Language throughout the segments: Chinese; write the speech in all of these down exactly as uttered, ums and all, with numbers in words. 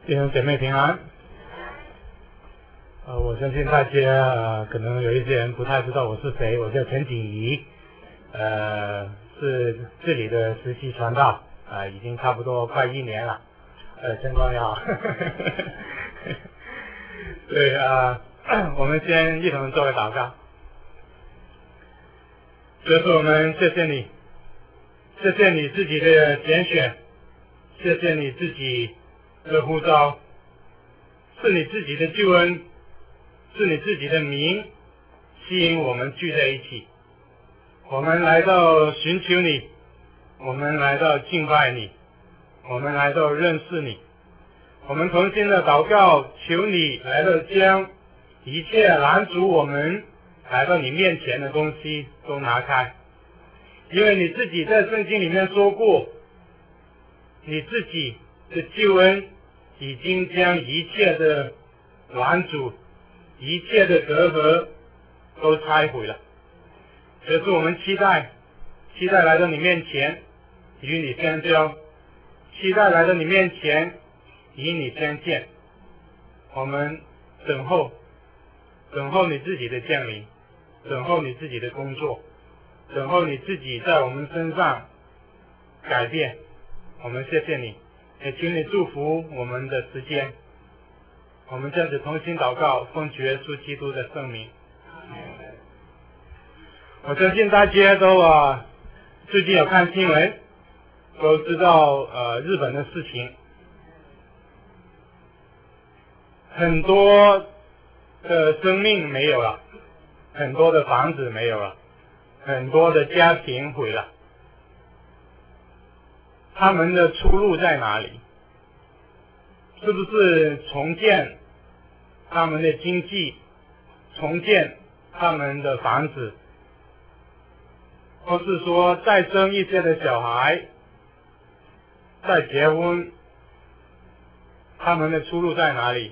弟兄姐妹平安。呃，我相信大家呃，可能有一些人不太知道我是谁，我叫陈景怡，呃，是这里的实习传道，啊、呃，已经差不多快一年了。呃，陈光耀，对啊、呃，我们先一同做个祷告。主是我们谢谢你，谢谢你自己的拣选，谢谢你自己的呼召，是你自己的救恩，是你自己的名吸引我们聚在一起，我们来到寻求你，我们来到敬拜你，我们来到认识你，我们同心的祷告，求你来到将一切拦阻我们来到你面前的东西都拿开，因为你自己在圣经里面说过，你自己的救恩已经将一切的拦阻、一切的隔阂都拆毁了。这是我们期待，期待来到你面前与你相交，期待来到你面前与你相见。我们等候，等候你自己的降临，等候你自己的工作，等候你自己在我们身上改变。我们谢谢你，也请你祝福我们的时间。我们这样子同心祷告，奉主耶稣基督的圣名。我相信大家都啊最近有看新闻，都知道呃日本的事情，很多的生命没有了，很多的房子没有了，很多的家庭毁了。他们的出路在哪里？是不是重建他们的经济，重建他们的房子，或是说再生一些的小孩，再结婚？他们的出路在哪里？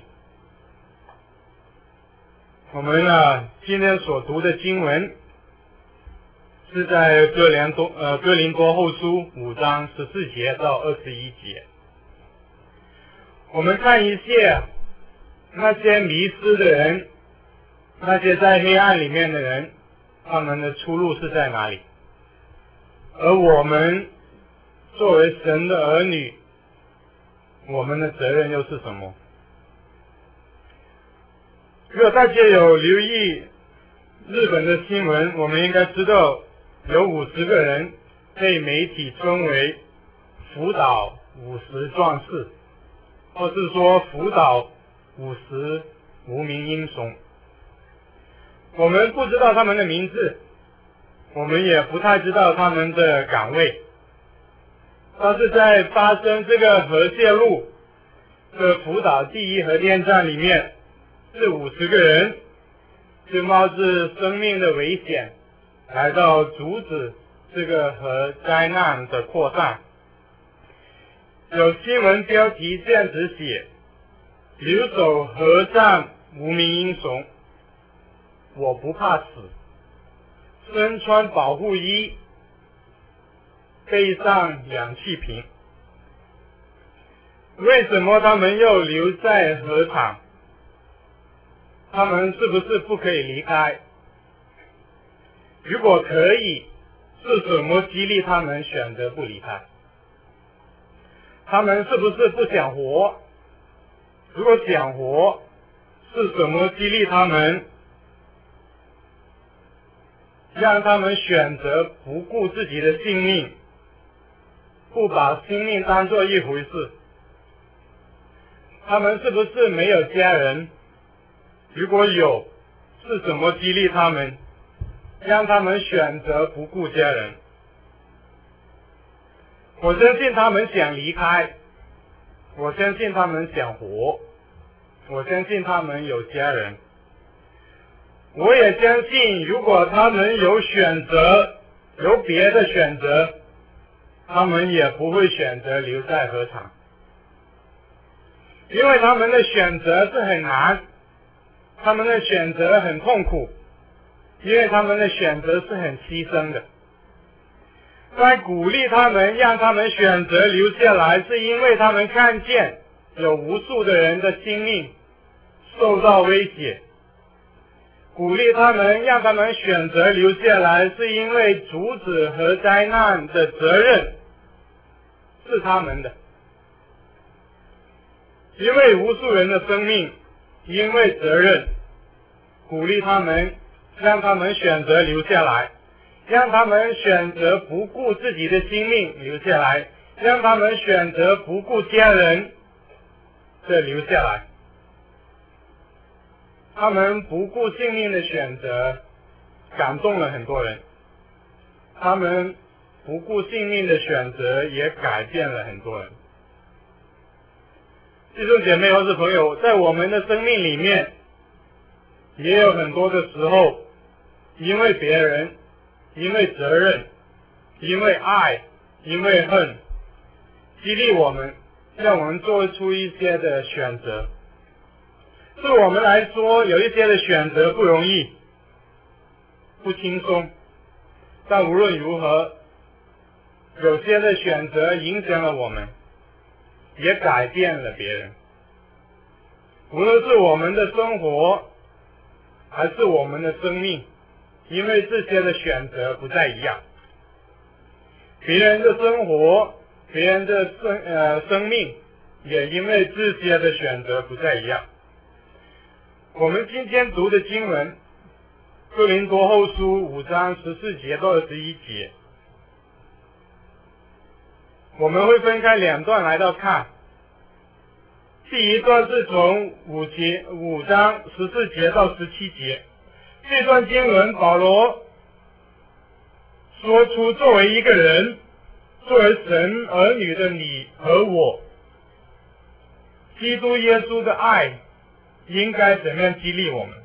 我们啊今天所读的经文是在哥林多呃哥林多后书五章十四节到二十一节。我们看一下那些迷失的人，那些在黑暗里面的人，他们的出路是在哪里？而我们作为神的儿女，我们的责任又是什么？如果大家有留意日本的新闻，我们应该知道有五十个人被媒体称为福岛五十壮士，或是说福岛五十无名英雄。我们不知道他们的名字，我们也不太知道他们的岗位，但是在发生这个核泄漏的福岛第一核电站里面，这五十个人就冒着生命的危险来到阻止这个核灾难的扩散。有新闻标题这样子写：留守核战无名英雄，我不怕死，身穿保护衣，背上氧气瓶。为什么他们又留在核场？他们是不是不可以离开？如果可以，是什么激励他们选择不离开？他们是不是不想活？如果想活，是什么激励他们，让他们选择不顾自己的性命，不把生命当作一回事？他们是不是没有家人？如果有，是什么激励他们，让他们选择不顾家人？我相信他们想离开，我相信他们想活，我相信他们有家人，我也相信如果他们有选择，有别的选择，他们也不会选择留在核场，因为他们的选择是很难，他们的选择很痛苦，因为他们的选择是很牺牲的。在鼓励他们，让他们选择留下来，是因为他们看见有无数的人的性命受到威胁。鼓励他们，让他们选择留下来，是因为阻止核灾难的责任是他们的。因为无数人的生命，因为责任，鼓励他们，让他们选择留下来，让他们选择不顾自己的性命留下来，让他们选择不顾家人的留下来。他们不顾性命的选择感动了很多人，他们不顾性命的选择也改变了很多人。弟兄姐妹或是朋友，在我们的生命里面也有很多的时候，因为别人，因为责任，因为爱，因为恨，激励我们，让我们做出一些的选择。对我们来说，有一些的选择不容易，不轻松，但无论如何，有些的选择影响了我们，也改变了别人。无论是我们的生活，还是我们的生命，因为这些的选择不再一样。别人的生活，别人的生呃生命，也因为这些的选择不再一样。我们今天读的经文，哥林多后书五章十四节到二十一节，我们会分开两段来到看。第一段是从五节五章十四节到十七节，这段经文保罗说出作为一个人，作为神儿女的你和我，基督耶稣的爱应该怎么样激励我们，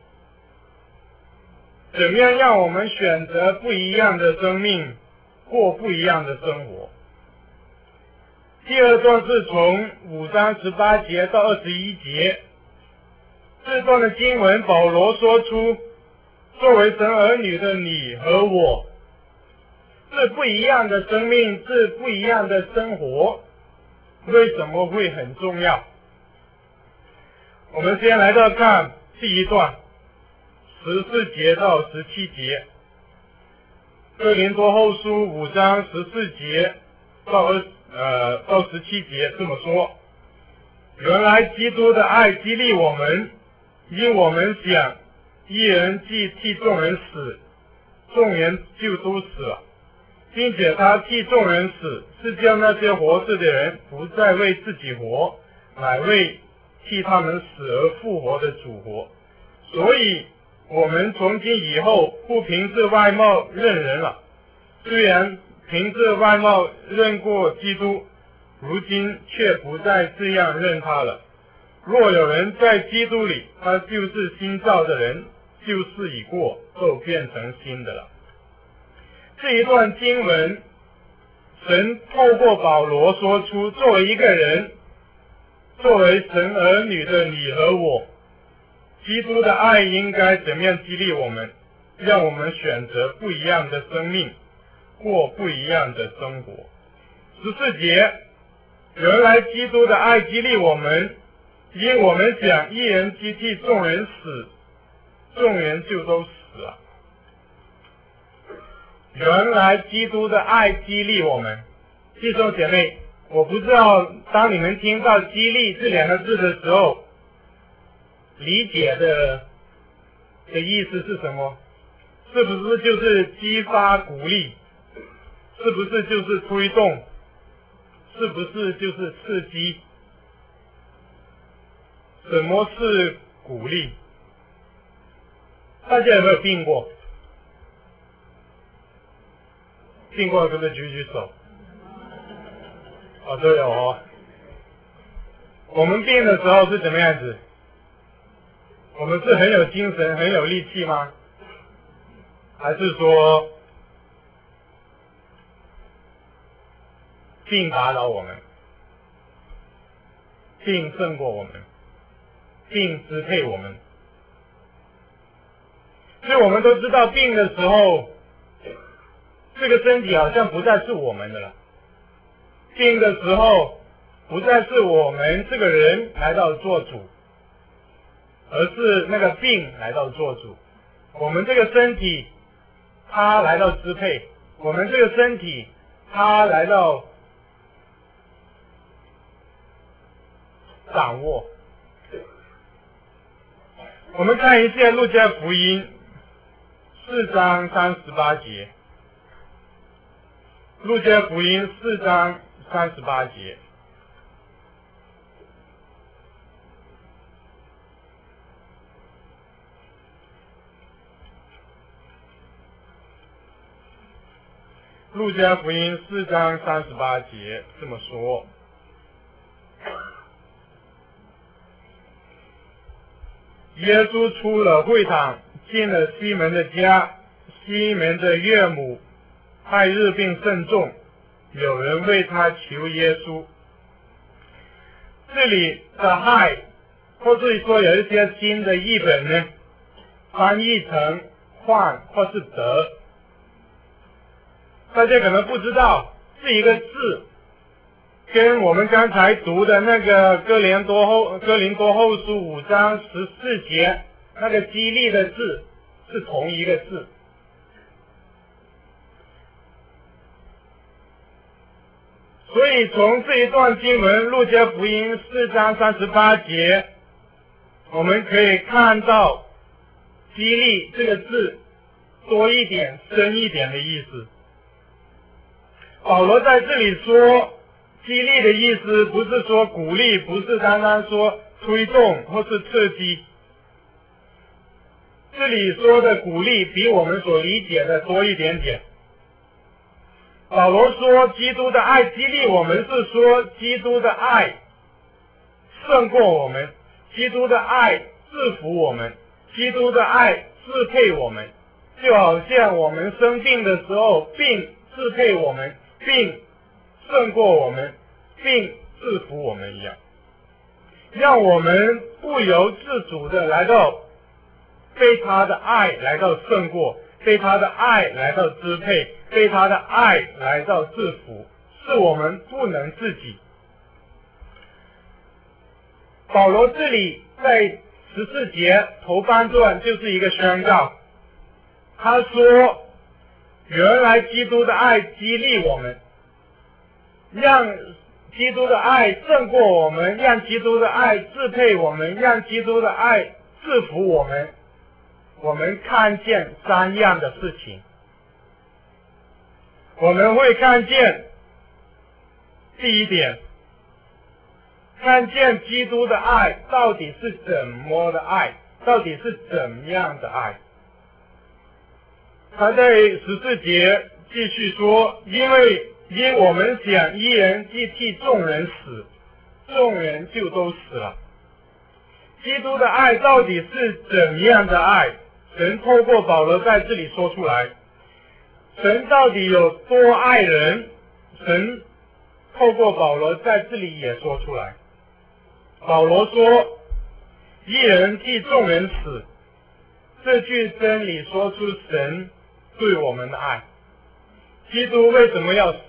怎么样让我们选择不一样的生命，过不一样的生活。第二段是从五章十八节到二十一节，这段的经文保罗说出作为神儿女的你和我，是不一样的生命，是不一样的生活，为什么会很重要？我们先来到看第一段十四节到十七节，哥林多后书五章十四节到二呃到十七节这么说：原来基督的爱激励我们，因我们想一人既替众人死，众人就都死了，并且他替众人死，是叫那些活着的人不再为自己活，乃为替他们死而复活的主活。所以我们从今以后不凭着外貌认人了，虽然凭着外貌认过基督，如今却不再这样认他了。若有人在基督里，他就是新造的人，旧事已过，都变成新的了。这一段经文，神透过保罗说出，作为一个人，作为神儿女的你和我，基督的爱应该怎么样激励我们，让我们选择不一样的生命，过不一样的生活。十四节，原来基督的爱激励我们，因我们想一人既替众人死，众人就都死了。原来基督的爱激励我们。弟兄姐妹，我不知道当你们听到激励这两个字的时候，理解的的意思是什么？是不是就是激发鼓励？是不是就是推动？是不是就是刺激？什么是鼓励？大家有没有病过？病过可不可以举举手？哦，都有哦。我们病的时候是怎么样子？我们是很有精神、很有力气吗？还是说病打扰我们，病胜过我们，病支配我们？所以我们都知道，病的时候，这个身体好像不再是我们的了。病的时候， 不再是我们这个人来到做主，而是那个病来到做主。我们这个身体，它来到支配；我们这个身体，它来到掌握。我们看一下路加福音四章三十八节。路加福音四章三十八节。路加福音四章三十八节这么说：耶稣出了会堂，进了西门的家。西门的岳母害日病甚重，有人为他求耶稣。这里的害，或是说有一些新的译本呢，翻译成患或是得。大家可能不知道，这一个字跟我们刚才读的那个哥林多后哥林多后书五章十四节那个激励的字是同一个字。所以从这一段经文路加福音四章三十八节，我们可以看到激励这个字多一点深一点的意思。保罗在这里说激励的意思，不是说鼓励，不是单单说推动或是刺激。这里说的鼓励比我们所理解的多一点点。保罗说基督的爱激励我们，是说基督的爱胜过我们，基督的爱制服我们，基督的爱支配我们，就好像我们生病的时候，病支配我们，病胜过我们，并制服我们一样，让我们不由自主的来到被他的爱来到胜过，被他的爱来到支配，被他的爱来到制服，是我们不能自己。保罗这里在十四节头半段就是一个宣告，他说原来基督的爱激励我们，让基督的爱胜过我们，让基督的爱支配我们，让基督的爱制服我们。我们看见三样的事情，我们会看见第一点，看见基督的爱到底是怎么的爱，到底是怎样的爱。他在十四节继续说，因为因我们想一人既替众人死，众人就都死了。基督的爱到底是怎样的爱？神透过保罗在这里说出来，神到底有多爱人？神透过保罗在这里也说出来。保罗说一人替众人死，这句真理说出神对我们的爱。基督为什么要死？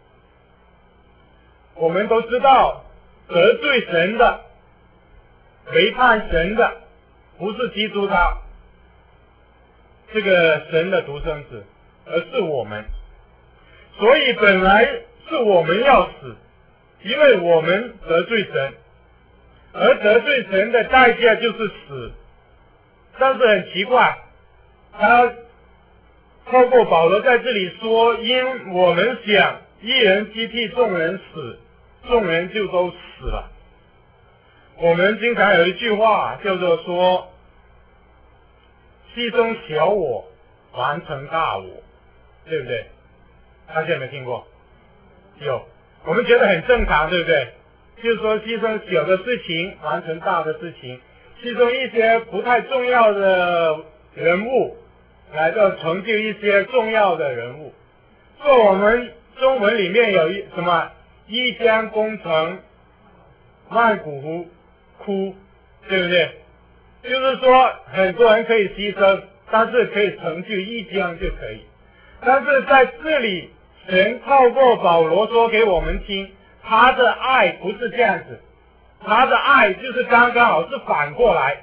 我们都知道，得罪神的、违叛神的不是基督他这个神的独生子，而是我们。所以本来是我们要死，因为我们得罪神，而得罪神的代价就是死。但是很奇怪，他透过保罗在这里说，因我们想一人既替众人死，众人就都死了。我们经常有一句话叫做说，牺牲小我，完成大我，对不对？大家有没有听过？有，我们觉得很正常，对不对？就是说牺牲小的事情，完成大的事情，牺牲一些不太重要的人物，来到成就一些重要的人物。所以我们中文里面有一什么一将功成万骨枯，对不对？就是说很多人可以牺牲，但是可以成就一将就可以。但是在这里神透过保罗说给我们听， 他的爱不是这样子，他的爱就是刚刚好是反过来。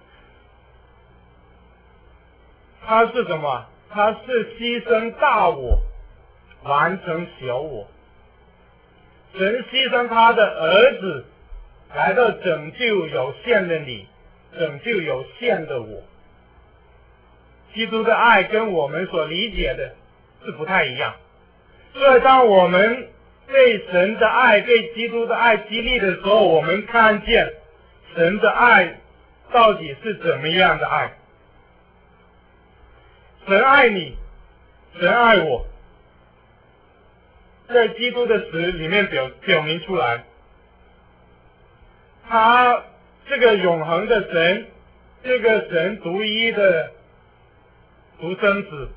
他是什么？他是牺牲大我，完成小我。神牺牲他的儿子，来到拯救有限的你，拯救有限的我。基督的爱跟我们所理解的是不太一样，所以当我们被神的爱、被基督的爱激励的时候，我们看见神的爱到底是怎么样的爱。神爱你，神爱我，在基督的死里面表表明出来。他这个永恒的神，这个神独一的独生子，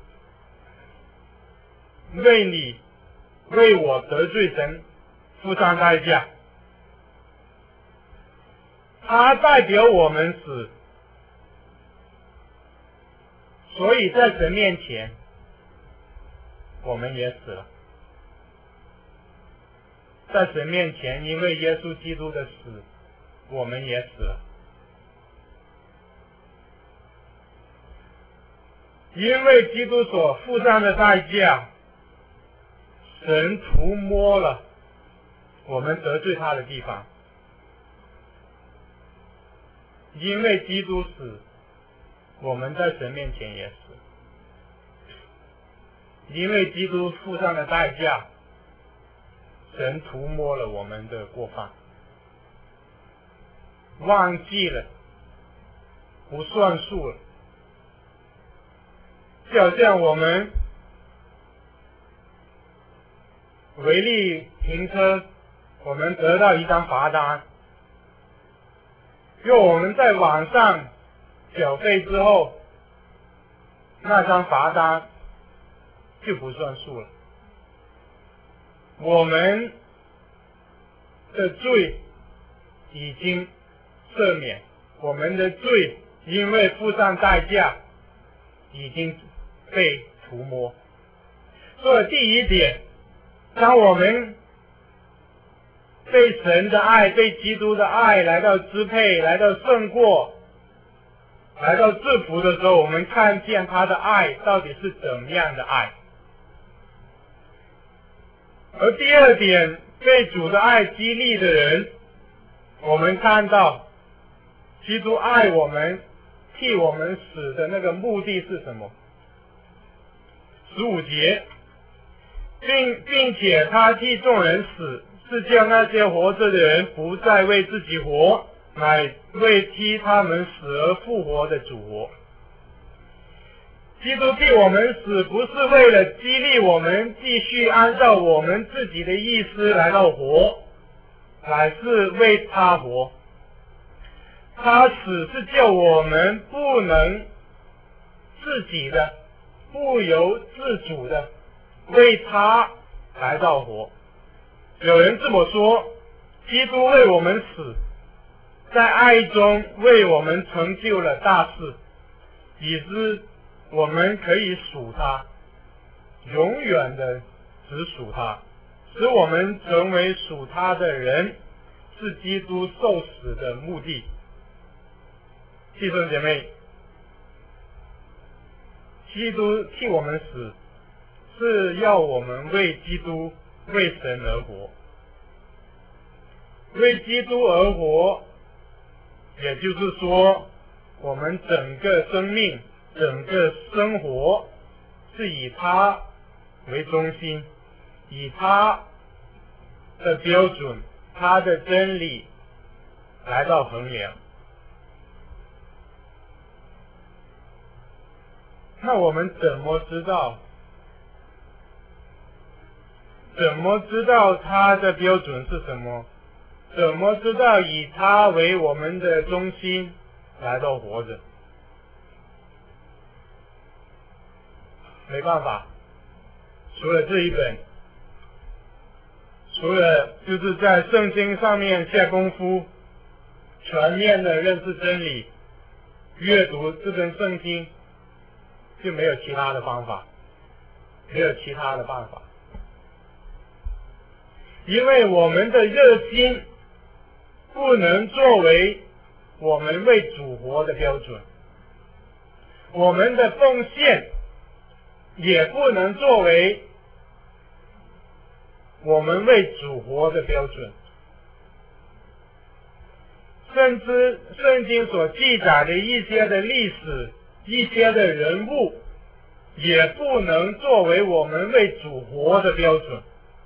为你为我得罪神付上代价，他代表我们死，所以在神面前我们也死了。在神面前，因为耶稣基督的死，我们也死了。因为基督所付上的代价，神涂抹了我们得罪他的地方。因为基督死，我们在神面前也死。因为基督付上的代价，神涂抹了我们的过犯，忘记了，不算数了。就好像我们违例停车，我们得到一张罚单，若我们在网上缴费之后，那张罚单就不算数了。我们的罪已经赦免，我们的罪因为付上代价已经被涂抹。所以第一点，当我们被神的爱、被基督的爱来到支配、来到胜过、来到制服的时候，我们看见他的爱到底是怎么样的爱。而第二点，被主的爱激励的人，我们看到基督爱我们、替我们死的那个目的是什么？十五节，并并且他替众人死，是叫那些活着的人不再为自己活，乃为替他们死而复活的主活。基督替我们死，不是为了激励我们继续按照我们自己的意思来到活，乃是为他活。他死是叫我们不能自己的、不由自主的为他来到活。有人这么说，基督为我们死，在爱中为我们成就了大事，以致我们可以属他，永远的只属他，使我们成为属他的人，是基督受死的目的。弟兄姐妹，基督替我们死，是要我们为基督、为神而活。为基督而活，也就是说，我们整个生命、整个生活是以他为中心，以他的标准、他的真理来到衡量。那我们怎么知道？怎么知道他的标准是什么？怎么知道以他为我们的中心来到活着？没办法，除了这一本，除了就是在圣经上面下功夫，全面的认识真理，阅读这本圣经，就没有其他的方法，没有其他的办法。 因为我们的热心不能作为我们为主活的标准，我们的奉献也不能作为我们为主活的标准，甚至圣经所记载的一些的历史、一些的人物，也不能作为我们为主活的标准。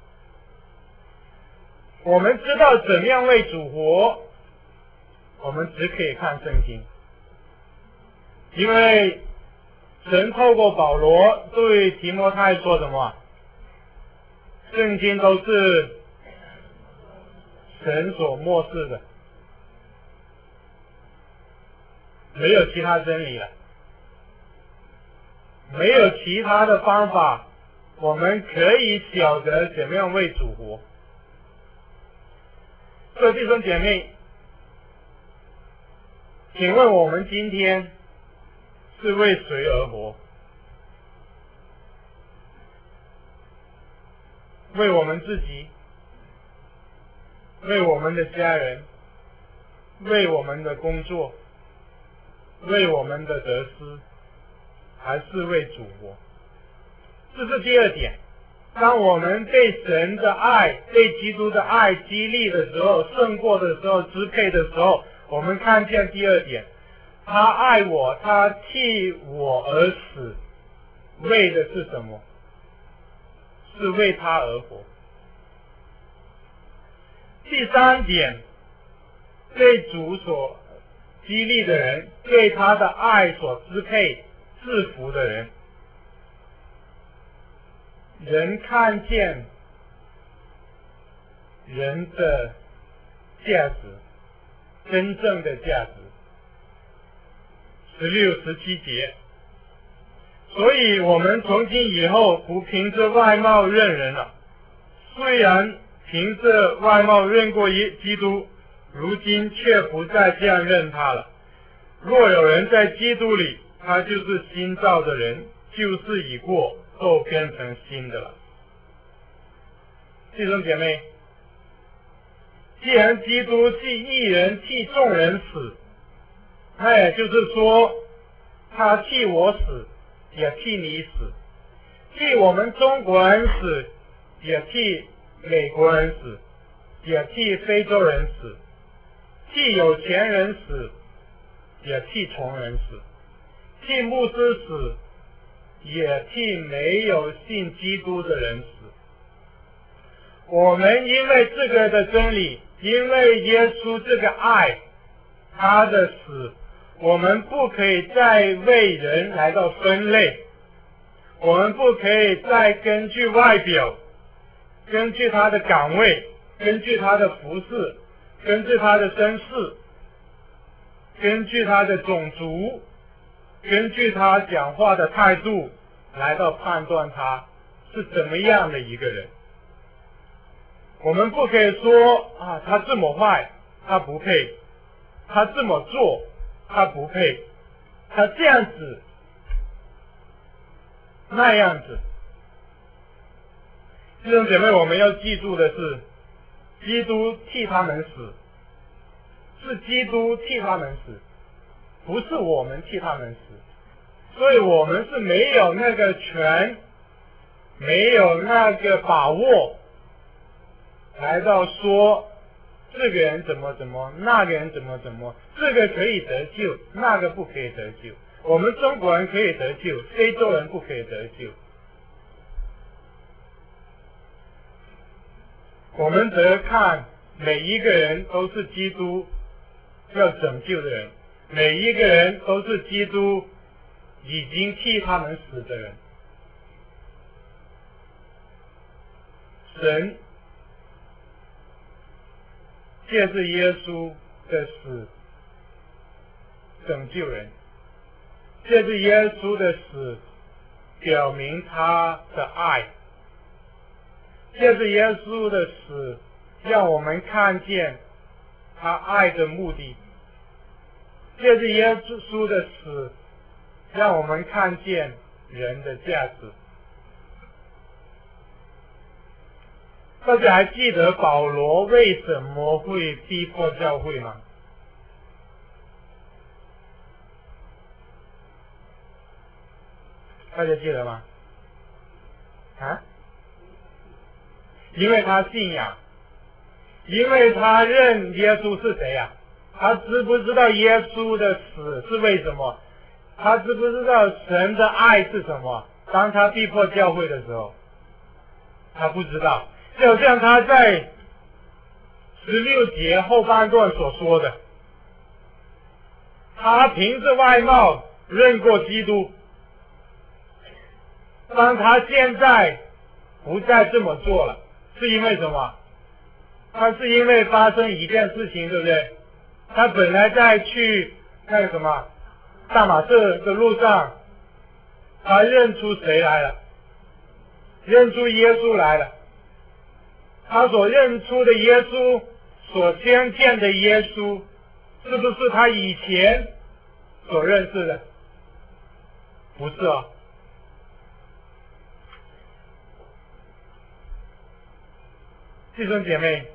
我们知道怎么样为主活，我们只可以看圣经，因为神透过保罗对提摩太说什么？圣经都是神所默示的，没有其他真理了，没有其他的方法，我们可以晓得怎么样为主活。各位弟兄姐妹，请问我们今天是为谁而活？为我们自己，为我们的家人，为我们的工作，为我们的得失，还是为主活？这是第二点。当我们被神的爱、被基督的爱激励的时候，胜过的时候，支配的时候，我们看见第二点，他爱我，他替我而死，为的是什么？是为他而活。第三点，被主所激励的人，被他的爱所支配、制服的人，人看见人的价值，真正的价值。十六、十七节，所以我们从今以后不凭着外貌认人了。虽然凭着外貌认过基督，如今却不再这样认他了。若有人在基督里，他就是新造的人，旧事已过，都变成新的了。弟兄姐妹，既然基督替一人替众人死，那也就是说，他替我死，也替你死，替我们中国人死，也替美国人死，也替非洲人死，替有钱人死，也替穷人死，替牧师死，也替没有信基督的人死。我们因为这个的真理，因为耶稣这个爱，他的死，我们不可以再为人来到分类，我们不可以再根据外表，根据他的岗位，根据他的服饰，根据他的身世，根据他的种族，根据他讲话的态度来到判断他是怎么样的一个人。我们不可以说啊，他这么坏，他不配；他这么做，他不配；他这样子，那样子。弟兄姐妹，我们要记住的是，基督替他们死，是基督替他们死，不是我们替他们死。所以我们是没有那个权，没有那个把握来到说这个人怎么怎么，那个人怎么怎么，这个可以得救，那个不可以得救。我们中国人可以得救，非洲人不可以得救。我们得看每一个人都是基督要拯救的人，每一个人都是基督已经替他们死的人。神借着耶稣的死拯救人，借着耶稣的死表明他的爱，借着耶稣的死让我们看见他爱的目的，借着耶稣的死让我们看见人的价值。 大家还记得保罗为什么会逼迫教会吗？大家记得吗？啊？因为他信仰，因为他认耶稣是谁呀、啊？他知不知道耶稣的死是为什么？他知不知道神的爱是什么？当他逼迫教会的时候，他不知道。就像他在十六节后半段所说的，他凭着外貌认过基督，当他现在不再这么做了，是因为什么？他是因为发生一件事情，对不对？他本来在去那个什么大马士的路上，他认出谁来了？认出耶稣来了。他所认出的耶稣，所相见的耶稣，是不是他以前所认识的？不是哦。弟兄姐妹，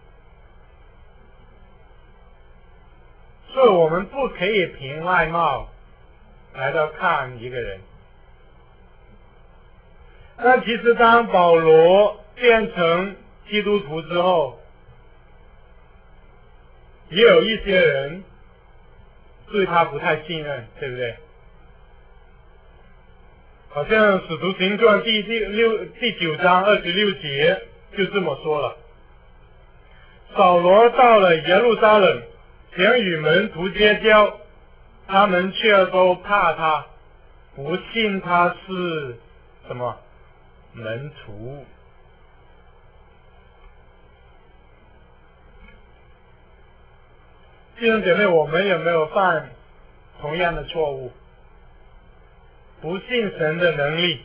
所以我们不可以凭外貌来到看一个人。那其实当保罗变成基督徒之后，也有一些人对他不太信任，对不对？好像使徒行传第第六第九章二十六节就这么说了：扫罗到了耶路撒冷，想与门徒结交，他们却都怕他，不信他是什么门徒。弟兄姐妹，我们有没有犯同样的错误？不信神的能力，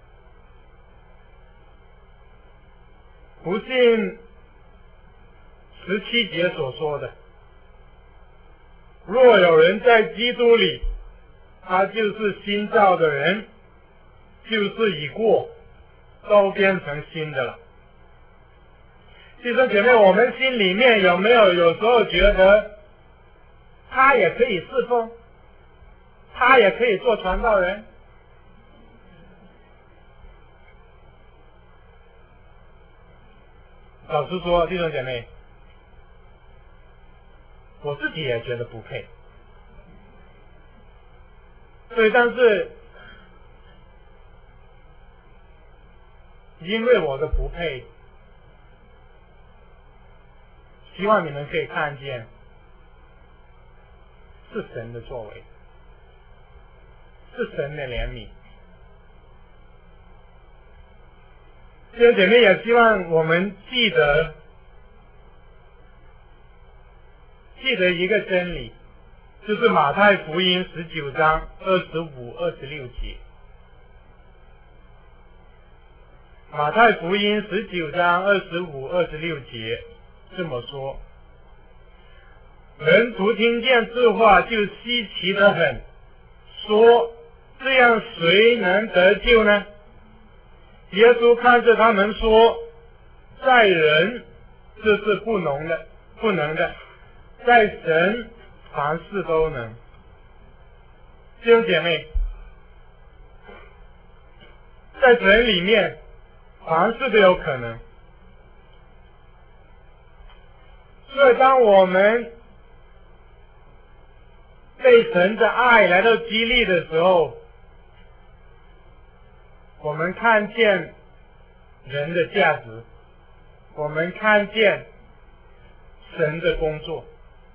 不信十七节所说的，若有人在基督里，他就是新造的人，旧事已过，都变成新的了。弟兄姐妹，我们心里面有没有有时候觉得他也可以侍奉，他也可以做传道人？老实说，弟兄姐妹，我自己也觉得不配。所以，但是因为我的不配，希望你们可以看见是神的作为，是神的怜悯。弟兄姐妹，也希望我们记得记得一个真理，就是马太福音十九章二十五、二十六节。马太福音十九章二十五、二十六节这么说：门徒听见这话就稀奇得很，说：这样谁能得救呢？耶稣看着他们说：在人这是不能的，不能的，在神凡事都能。弟兄姐妹，在神里面凡事都有可能。所以当我们被神的爱来到激励的时候，我们看见人的价值，我们看见神的工作。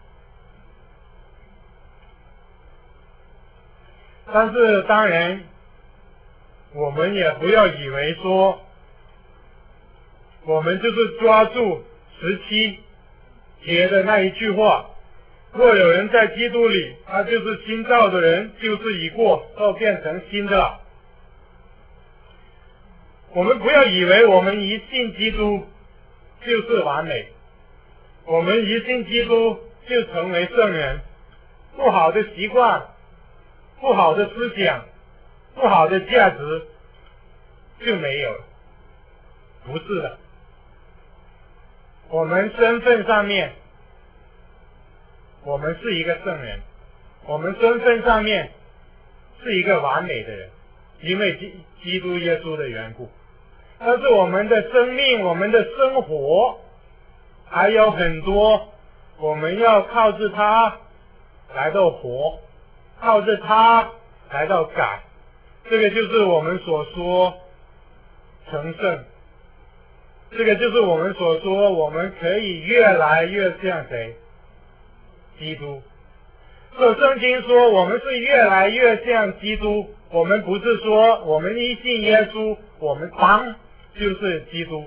但是当然我们也不要以为说我们就是抓住十七节的那一句话，若有人在基督里，他就是新造的人，旧事已过，都变成新的了。我们不要以为我们一信基督就是完美，我们一信基督就成为圣人，不好的习惯，不好的思想，不好的价值就没有了。不是的， 我们身份上面，我们是一个圣人，我们身份上面是一个完美的人，因为基基督耶稣的缘故。但是我们的生命，我们的生活还有很多，我们要靠着他来到活，靠着他来到改。这个就是我们所说成圣，这个就是我们所说我们可以越来越像谁？基督。所以圣经说我们是越来越像基督，我们不是说我们一信耶稣，我们当就是基督。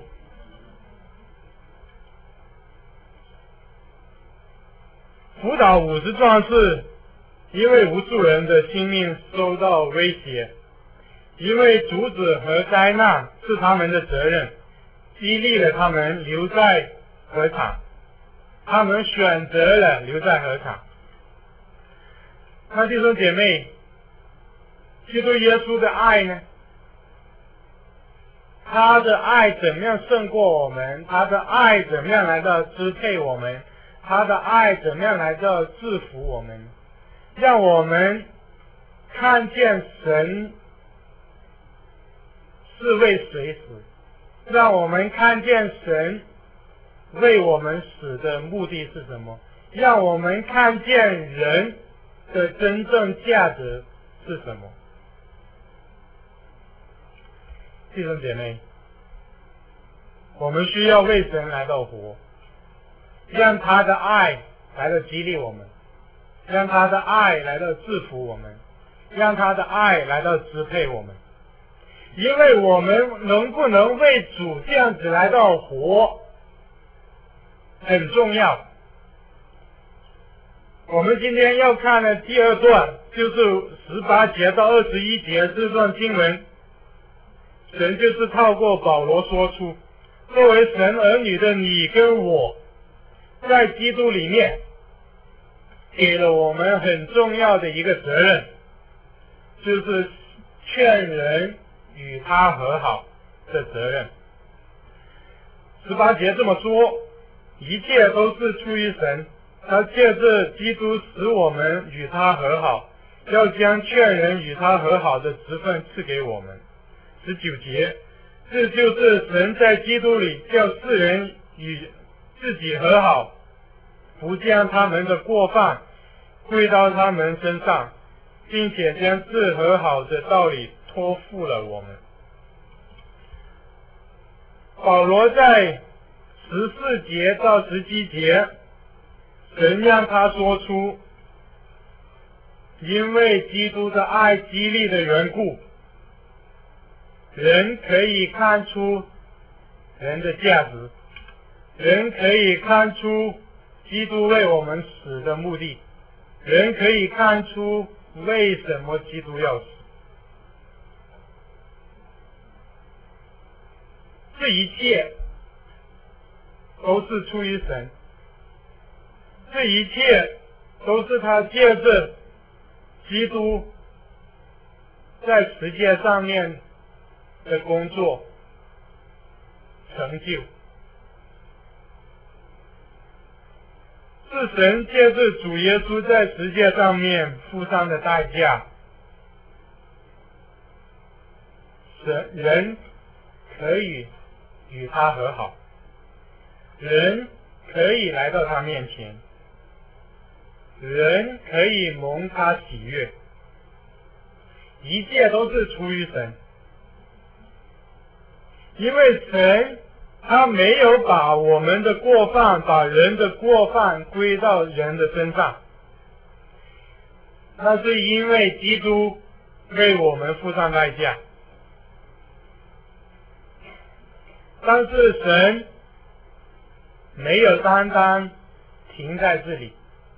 辅导五十壮士，因为无数人的性命受到威胁，因为阻止和灾难是他们的责任，激励了他们留在禾场，他们选择了留在禾场。那弟兄姐妹，基督耶稣的爱呢？他的爱怎么样胜过我们？他的爱怎么样来到支配我们？他的爱怎么样来到制服我们？让我们看见神是为谁死，让我们看见神为我们死的目的是什么，让我们看见人的真正价值是什么。弟兄姐妹，我们需要为神来到活，让他的爱来到激励我们，让他的爱来到制服我们，让他的爱来到支配我们。因为我们能不能为主这样子来到活很重要。我们今天要看的第二段就是十八节到二十一节这段经文，神就是透过保罗说出，作为神儿女的你跟我，在基督里面给了我们很重要的一个责任，就是劝人与他和好的责任。十八节这么说，一切都是出于神，他借着基督使我们与他和好，要将劝人与他和好的职分赐给我们。十九节，这就是神在基督里叫世人与自己和好，不将他们的过犯归到他们身上，并且将这和好的道理托付了我们。保罗在十四节到十七节，神让他说出，因为基督的爱激励的缘故，人可以看出人的价值，人可以看出基督为我们死的目的，人可以看出为什么基督要死。这一切都是出于神，这一切都是他借着基督在世界上面的工作成就，是神借着主耶稣在世界上面付上的代价，神人可以与他和好，人可以来到他面前，人可以蒙他喜悦，一切都是出于神。因为神他没有把我们的过犯，把人的过犯归到人的身上，那是因为基督为我们付上代价。但是神没有单单停在这里，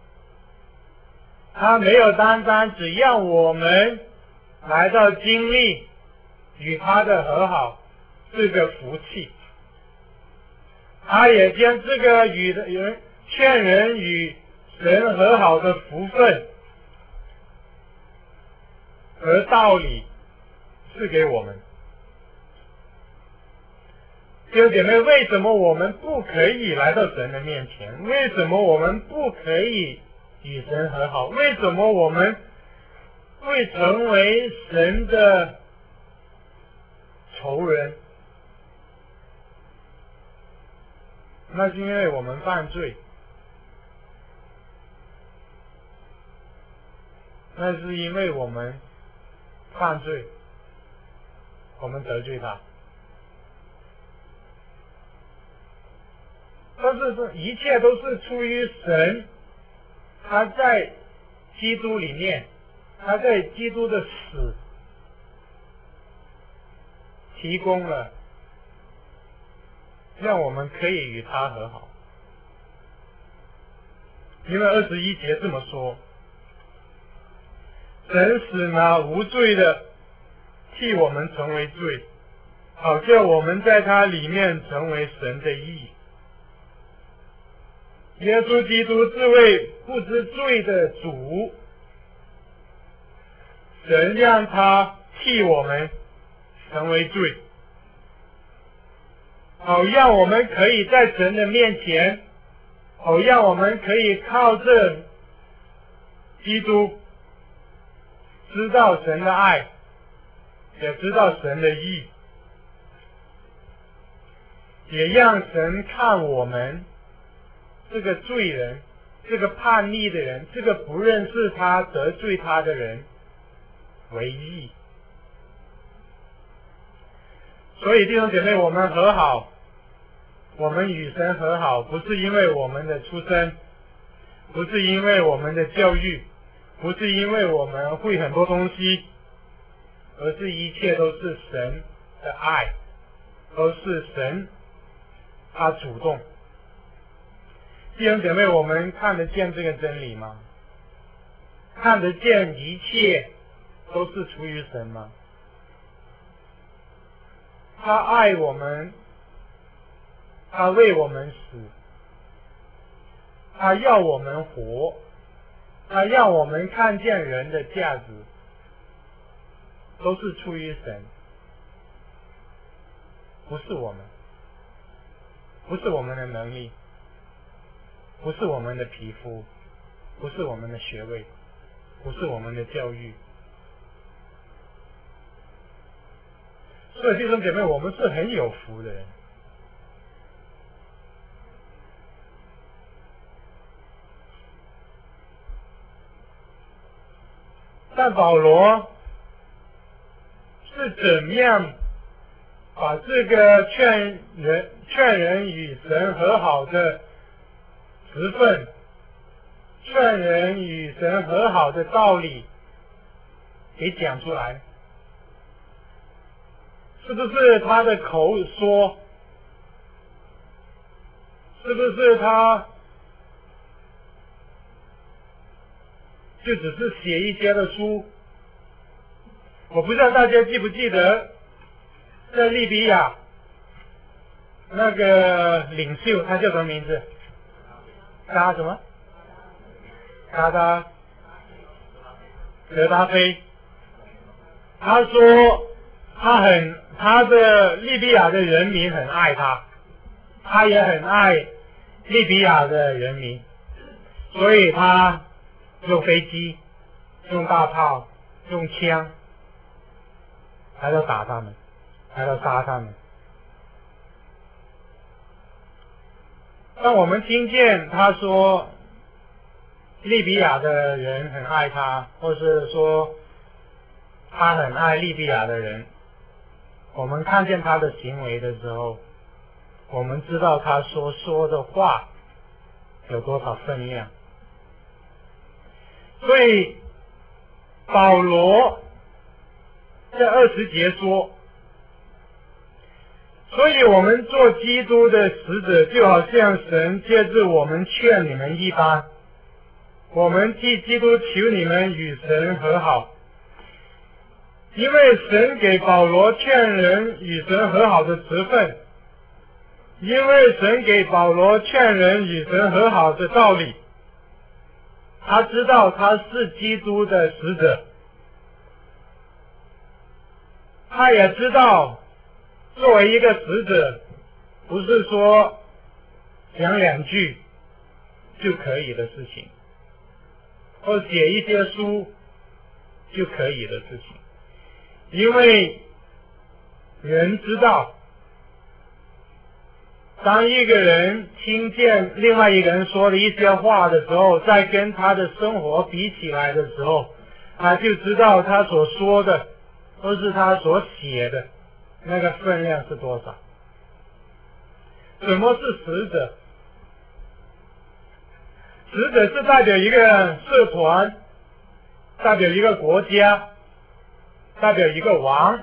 他没有单单只让我们来到经历与他的和好这个福气，他也将这个与人劝人与神和好的福分和道理赐给我们。 弟兄姐妹，为什么我们不可以来到神的面前？为什么我们不可以与神和好？为什么我们会成为神的仇人？那是因为我们犯罪，那是因为我们犯罪，我们得罪他。但是这一切都是出于神，他在基督里面，他在基督的死提供了让我们可以与他和好。因为二十一节这么说，神使那无罪的替我们成为罪，好叫我们在他里面成为神的义。耶稣基督是位不知罪的主，神让他替我们成为罪，好让我们可以在神的面前，好让我们可以靠着基督知道神的爱，也知道神的义，也让神看我们这个罪人，这个叛逆的人，这个不认识他得罪他的人为义。所以弟兄姐妹，我们和好，我们与神和好，不是因为我们的出身，不是因为我们的教育，不是因为我们会很多东西，而是一切都是神的爱，都是神他主动。弟兄姐妹，我们看得见这个真理吗？看得见一切都是出于神吗？他爱我们，他为我们死，他要我们活，他让我们看见人的价值，都是出于神，不是我们，不是我们的能力，不是我们的皮肤，不是我们的学位，不是我们的教育。所以弟兄姐妹，我们是很有福的人。但保罗是怎么样把这个劝人劝人与神和好的职分，劝人与神和好的道理给讲出来？是不是他的口说？是不是他就只是写一些的书？我不知道大家记不记得，在利比亚那个领袖，他叫什么名字？嘎什么？嘎达格达菲。他说他很他的利比亚的人民很爱他，他也很爱利比亚的人民，所以他用飞机、用大炮、用枪来到打他们，来到杀他们。当我们听见他说利比亚的人很爱他，或是说他很爱利比亚的人，我们看见他的行为的时候，我们知道他所说的话有多少分量。所以保罗在二十节说，所以我们做基督的使者，就好像神借着我们劝你们一般，我们替基督求你们与神和好。因为神给保罗劝人与神和好的职分，因为神给保罗劝人与神和好的道理，他知道他是基督的使者，他也知道作为一个使者， 不是说讲两句就可以的事情，或写一些书就可以的事情。因为人知道，当一个人听见另外一个人说的一些话的时候，在跟他的生活比起来的时候，他就知道他所说的或是他所写的那个分量是多少。什么是使者？使者是代表一个社团，代表一个国家，代表一个王。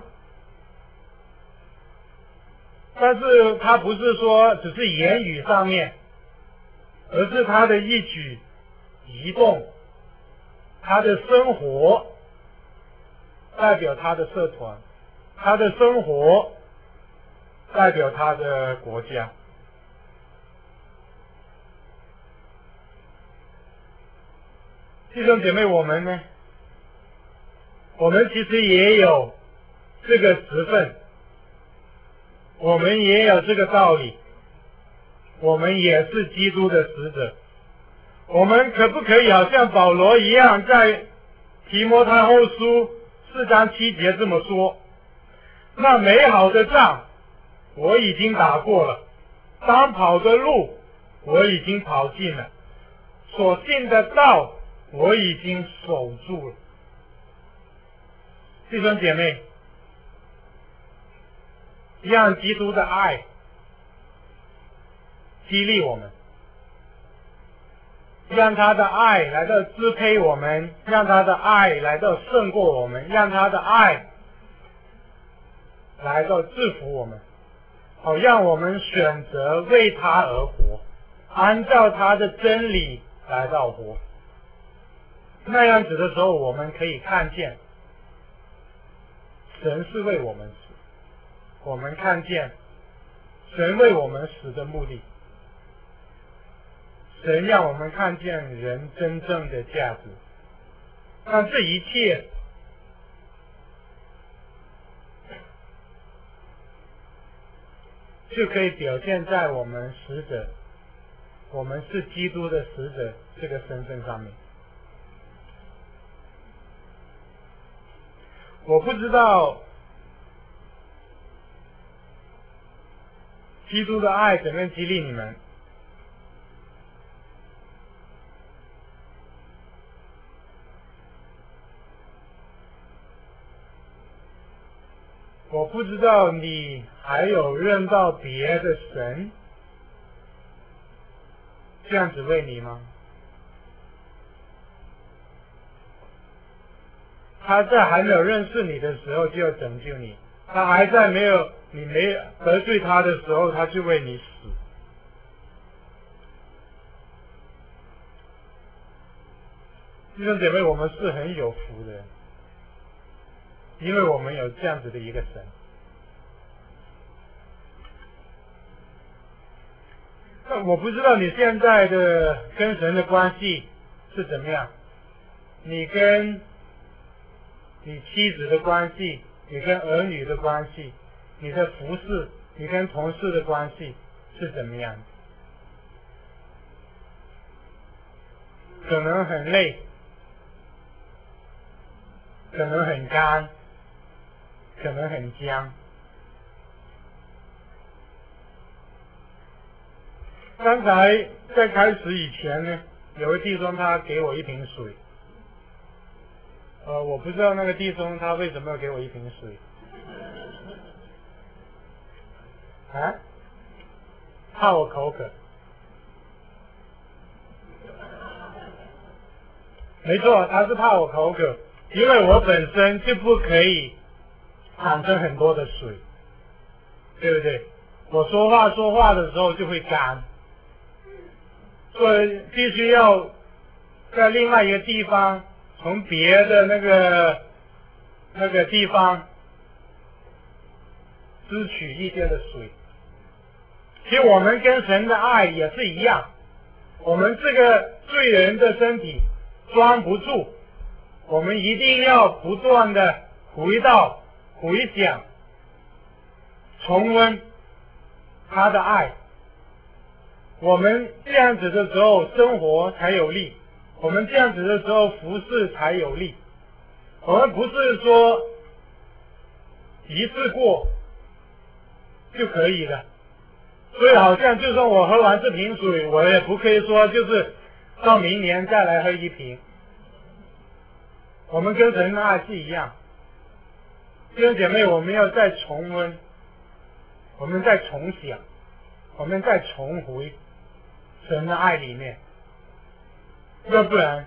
但是他不是说只是言语上面，而是他的一举一动，他的生活代表他的社团，他的生活代表他的国家。弟兄姐妹，我们呢，我们其实也有这个职分，我们也有这个道理，我们也是基督的使者。我们可不可以好像保罗一样，在提摩太后书四章七节这么说：那美好的仗我已经打过了，当跑的路我已经跑尽了，所信的道我已经守住了。弟兄姐妹，让基督的爱激励我们，让他的爱来到支配我们，让他的爱来到胜过我们，让他的爱来到制服我们，好让我们选择为他而活，按照他的真理来到活。那样子的时候，我们可以看见神是为我们死，我们看见神为我们死的目的，神让我们看见人真正的价值。那这一切就可以表现在我们使者，我们是基督的使者这个身份上面。我不知道基督的爱怎么样激励你们，我不知道你还有认到别的神这样子为你吗？他在还没有认识你的时候就要拯救你，他还在没有你没得罪他的时候，他就为你死。弟兄姐妹，我们是很有福的，因为我们有这样子的一个神。那我不知道你现在的跟神的关系是怎么样，你跟你妻子的关系，你跟儿女的关系，你的服侍，你跟同事的关系是怎么样？可能很累，可能很干，可能很僵。刚才在开始以前呢，有位弟兄他给我一瓶水，呃，我不知道那个弟兄他为什么要给我一瓶水。啊？怕我口渴。没错，他是怕我口渴，因为我本身就不可以产生很多的水，对不对？我说话说话的时候就会干，所以必须要在另外一个地方，从别的那个那个地方支取一些的水。其实我们跟神的爱也是一样，我们这个罪人的身体装不住，我们一定要不断的回到回想重温他的爱。我们这样子的时候生活才有力，我们这样子的时候服侍才有力。我们不是说一次过就可以了，所以好像就算我喝完这瓶水，我也不可以说就是到明年再来喝一瓶。我们跟神的爱是一样，弟兄姐妹，我们要再重温，我们再重想，我们再重回神的爱里面，要不然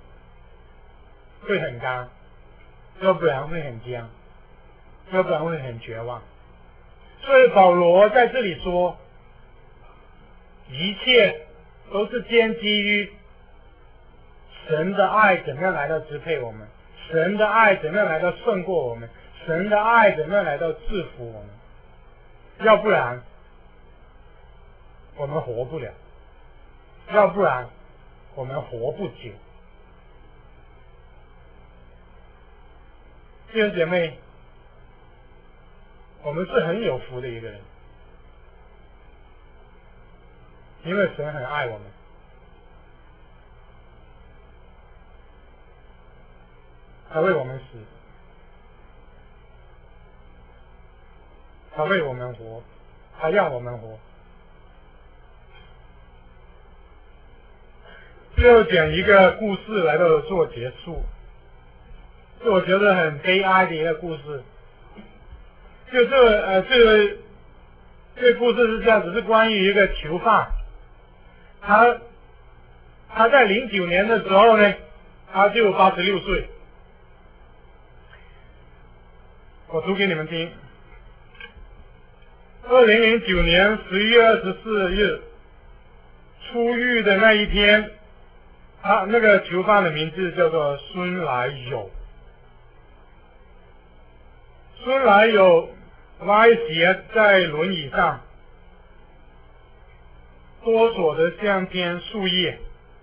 会很干，要不然会很僵，要不然会很绝望。所以保罗在这里说，一切都是建基于神的爱怎么样来到支配我们，神的爱怎么样来到胜过我们，神的爱怎么样来到制服我们，要不然我们活不了，要不然我们活不久。弟兄姐妹，我们是很有福的一个人，因为神很爱我们，他为我们死，他为我们活，他让我们活。最后讲一个故事来到做结束，是我觉得很悲哀的一个故事。就这个呃，这个这个故事是这样子，是关于一个囚犯，他他在零九年的时候呢，他就八十六岁。我读给你们听。二零零九年十一月二十四日出狱的那一天，他那个囚犯的名字叫做孙来友。孙来友歪斜在轮椅上，哆嗦的像片树叶。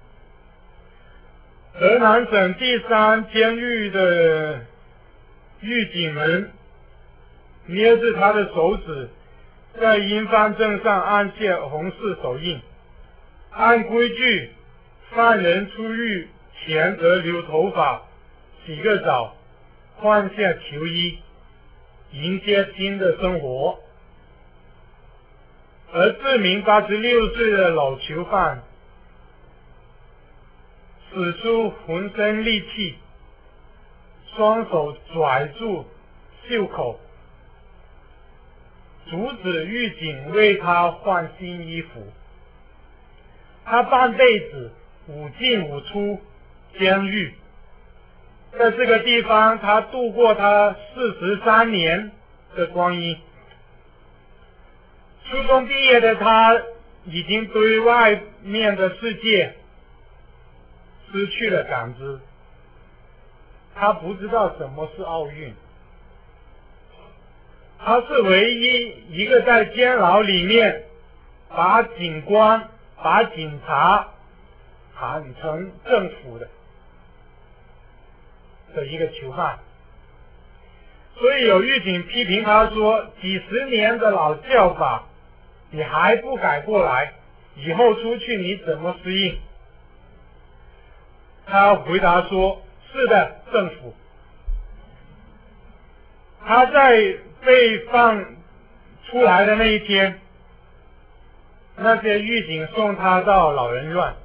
河南省第三监狱的狱警们捏着他的手指，在英方证上按下红色手印。按规矩，犯人出狱前得留头发，洗个澡，换下囚衣，迎接新的生活。而这名八十六岁的老囚犯使出浑身力气，双手拽住袖口，阻止狱警为他换新衣服。他半辈子五进五出监狱，在这个地方他度过他四十三年的光阴。初中毕业的他已经对外面的世界失去了感知，他不知道什么是奥运，他是唯一一个在监牢里面把警官把警察喊成政府的的一个囚犯。所以有狱警批评他说，几十年的老教法你还不改过来，以后出去你怎么适应？他回答说，是的，政府。他在被放出来的那一天，那些狱警送他到老人院。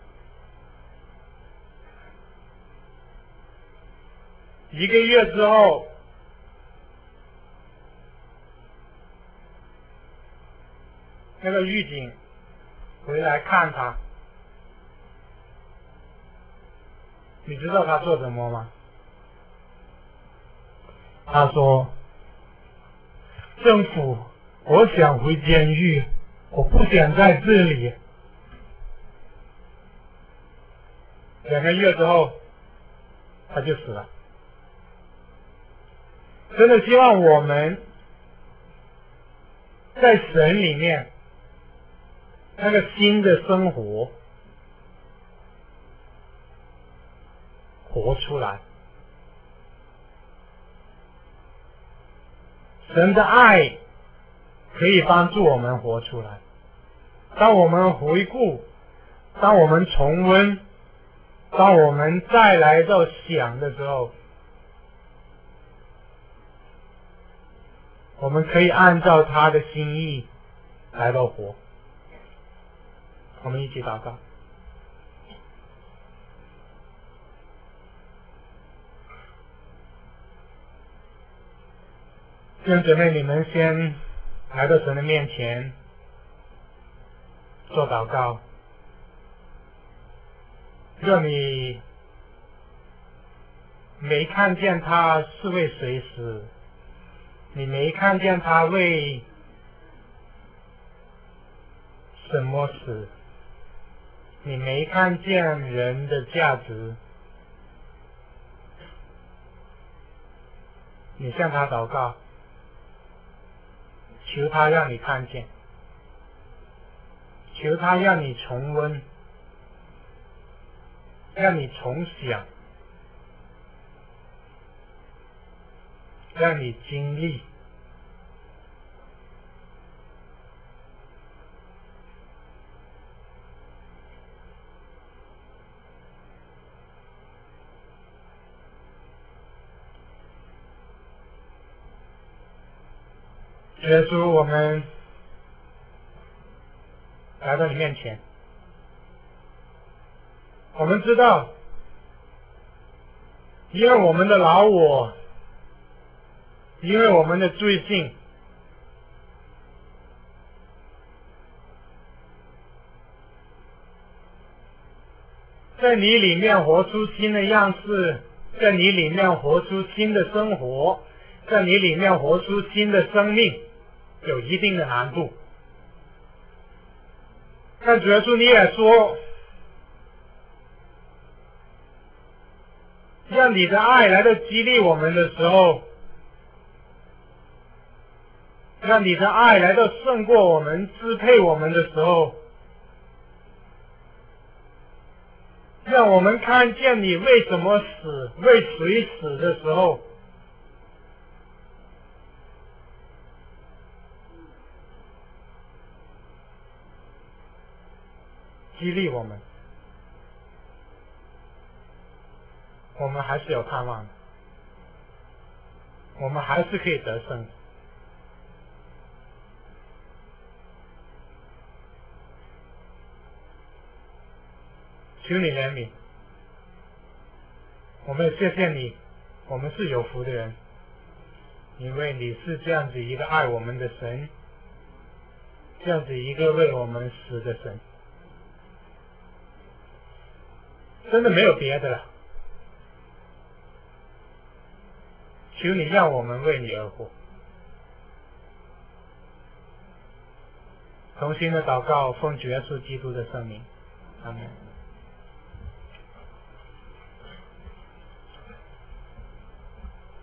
一个月之后，那个狱警回来看他，你知道他做什么吗？他说，政府，我想回监狱，我不想在这里。两个月之后，他就死了。真的希望我们在神里面那个新的生活活出来。神的爱可以帮助我们活出来。当我们回顾，当我们重温，当我们再来到想的时候，我们可以按照他的心意来到活。我们一起祷告。弟兄姊妹，你们先来到神的面前做祷告。若你没看见他是为谁死，你没看见他为什么死，你没看见人的价值，你向他祷告，求他让你看见，求他让你重温，让你重想，让你经历。耶稣，我们来到你面前，我们知道，因为我们的老我，因为我们的罪性，在你里面活出新的样式，在你里面活出新的生活，在你里面活出新的生命，有一定的难度。但主耶稣你也说，让你的爱来到激励我们的时候，让你的爱来到胜过我们、支配我们的时候，让我们看见你为什么死、为谁死的时候，激励我们，我们还是有盼望的，我们还是可以得胜的。求你怜悯，我们也谢谢你，我们是有福的人，因为你是这样子一个爱我们的神，这样子一个为我们死的神，真的没有别的了。求你让我们为你而活。同心的祷告，奉主耶稣基督的圣名，阿门。